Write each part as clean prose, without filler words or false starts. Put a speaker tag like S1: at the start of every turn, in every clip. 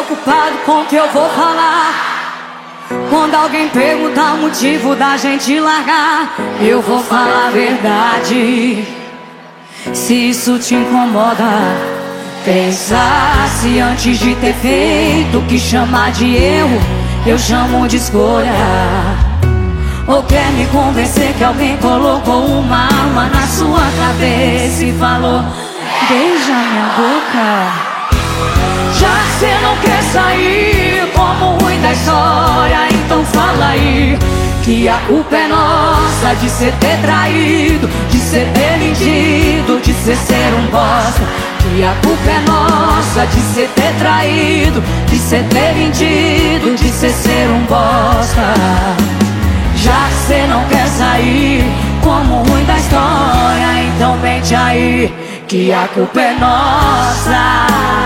S1: preocupado com o que eu vou falar. Quando alguém perguntar o motivo da gente largar, eu vou falar a verdade. Se isso te incomoda, pensasse antes de ter feito. O que chamar de erro, eu chamo de escolha. Ou quer me convencer que alguém colocou uma arma na sua cabeça e falou: beija minha boca. Já que cê não quer sair como o ruim da história, então fala aí que a culpa é nossa de cê ter traído, de cê ter mentido, de cê ser um bosta. Que a culpa é nossa de cê ter traído, de cê ter mentido, de cê ser um bosta. Já que cê não quer sair como o ruim da história, então mente aí que a culpa é nossa.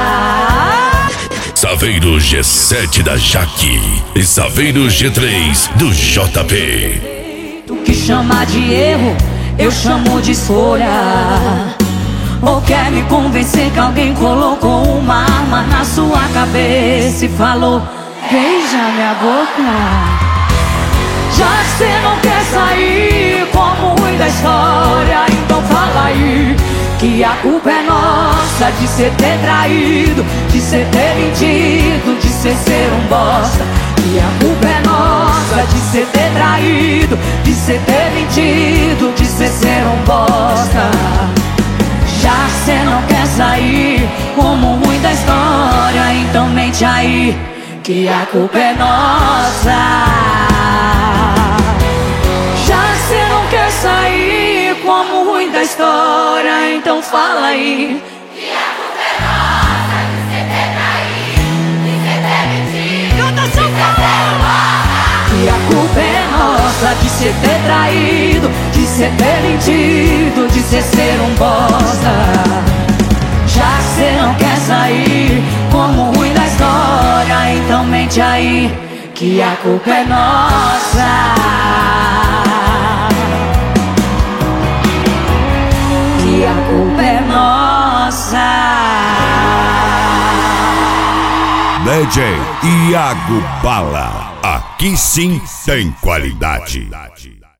S2: Saveiro G7 da Jaque e Saveiro G3 do JP.
S1: O que chamar de erro, eu chamo de escolha. Ou quer me convencer que alguém colocou uma arma na sua cabeça e falou: beija minha boca. Já que cê não quer sair como o ruim da história, então fala aí que a culpa é nossa de cê ter traído, de cê ter mentido, de cê ser um bosta. Que a culpa é nossa de cê ter traído, de cê ter mentido, de cê ser um bosta. Já que cê não quer sair como o ruim da história, então mente aí que a culpa é nossa. Quer sair como o ruim da história, então fala aí
S3: que a culpa é nossa de cê ter traído, de cê ter mentido,
S1: Canta,
S3: de cê ser um bosta.
S1: Que a culpa é nossa de cê ter traído, de cê ter mentido, de cê ser um bosta. Já que cê não quer sair como o ruim da história, então mente aí que a culpa é nossa. Que a culpa é nossa.
S2: DJ Iago Bala, aqui sim tem qualidade.